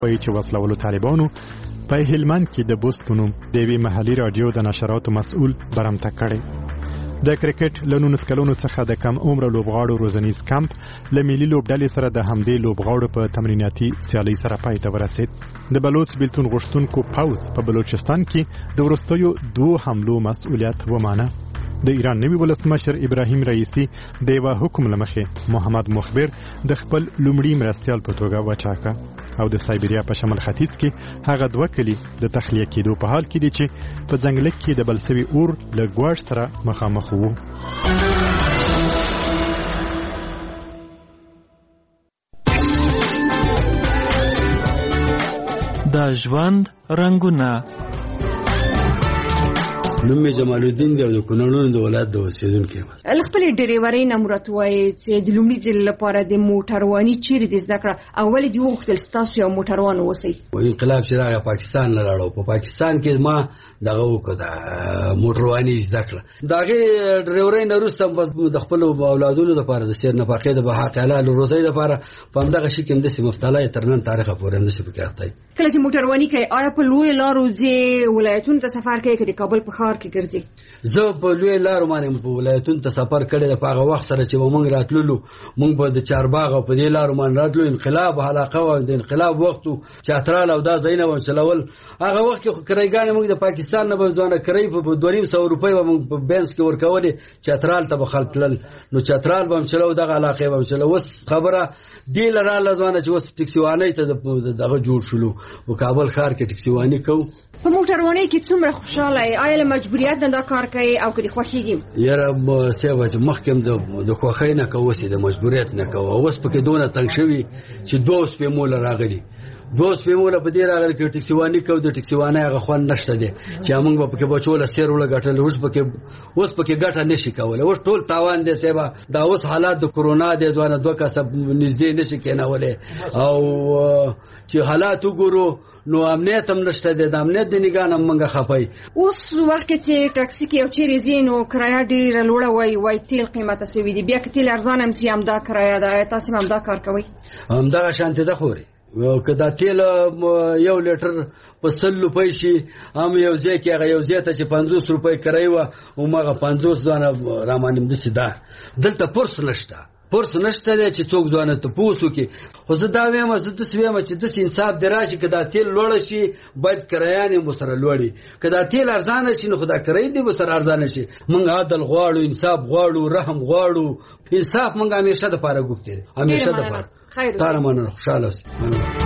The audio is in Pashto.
وایي چې وسلوالو طالبانو په هلمند کې د بوست په نوم د یوې محلي راډیو د نشراتو مسؤل برمته کړی. د کرکټ له 19 کلونو څخه د کم عمره لوبغاړو روزنیز کمپ له ملي لوبډلې سره د همدې لوبغاړو په تمریناتي سیالۍ سره پای ته ورسید. د بلوچ بیلتون غوښتونکو پوځ په بلوچستان کې د وروستیو 2 حملو مسؤلیت ومانه. د ایران نوي ولسمشر ابراهیم رئیسی د یو حکم لمخې محمد مخبر د خپل لومړي مرستیال په توګه وټاکه او د سایبریا په شمال ختیځ کې هغه 2 کلي د تخلیه کېدو په حال کې دي چې په ځنګل کې د بلسوي اور له ګواښ سره مخامخ وو. د ژوند رنگونه. نوم جمال الدین دی او د کونړ د ولایت د اوسیدونکو یم. خپل ډریورۍ نمرات وایي چې د لومړي ځل لپاره د موټرواني چیرې د زده کړه اول دی وغوښتل ستاسو یو موټروان اوسئ. انقلاب چې راغی پاکستان نه لاړو. په پاکستان کې ما دغه وکړه موټرواني زده کړه. دغه ډریورۍ نه وروسته د خپل اولادونو لپاره د سیر نفقې د بحق حلال روزي لپاره په همدغه شي کې د مفتاله ترنن تاریخ پورې د سپکارتای. کله چې موټرواني کوي آیا په لوی لارو ځي ولایتونو ته سفر کوي کړي کابل په ښار کې ګرځي؟ زه په لوی لارو باندې په ولایتونو ته سفر کړی د هغه وخت سره چې موږ راتللو. موږ په د چارباغ په دې لارو باندې راتلو. انقلاب علاقه و د انقلاب وخت چاترال او دا زینب او چلول هغه وخت کې کرایګان موږ د پاکستان نه بزونه کرای په 200 روپۍ و موږ په بنس کې ورکولې چاترال ته بخل تل نو چاترال بم چلو دغه علاقه بم چلو. وس خبره دی لراله ځوانه چې وس ټکسیوانې ته دغه جوړ شلو او کابل ښار کې ټکسیوانې کو. په موټروانۍ کې څومره خوشاله یې؟ آیا له مجبوریت نه دا کار کوي او کړي خوښیږي؟ یاره سیوا چې مخکم د خوښۍ نه کوي د مجبوریت نه کوي. اوس پکې دونه تنگ شوی چې دوست په مولا راغلي. دوست په مولا په دې راغلی چې ټکسیوانې کو. د ټکسیوانې هغه خوان نشته دي چې موږ په کې بچول سیر ولا غټل. اوس پکې ګټه نشي کولای. اوس ټول تاوان دي سیوا. دا اوس حالات د کورونا د ځوانه دوه کسب نږدې نشي کېنولې او چې حالات وګورو نو امنیت هم نشته د امنیت د نگاه هم منګه خپای. اوس وخت چې ټاکسي کې او چیرې زینو کرایه ډیره لوړه وای تیل قیمته سوي دي. بیا که تیل ارزان هم سي هم دا کرایه ده. تاسو هم دا کار کوي؟ هم دا شانته ده خوري. که دا تیل 1 لیټر په 100 روپۍ شي هم یو ځای کې هغه یو ځای ته چې 50 روپۍ کرای و او ماغه 50 ځانه رامانم د سیده دلته پرس نشته. پرس نشته چې څوک ځانه ته پوسو کې. خو زه دا وایم زه د سویم چې د انصاف دراشي کدا تیل لوړ شي باید کرایانه مو سره لوړي. کدا تیل ارزان شي نو خدا کرای دی مو سره ارزان شي. مونږ عدل غواړو، انصاف غواړو، رحم غواړو. انصاف مونږ همیشه د پاره غوښتي، همیشه د پاره. خیر. تاسو مننه، خوشاله اوسئ.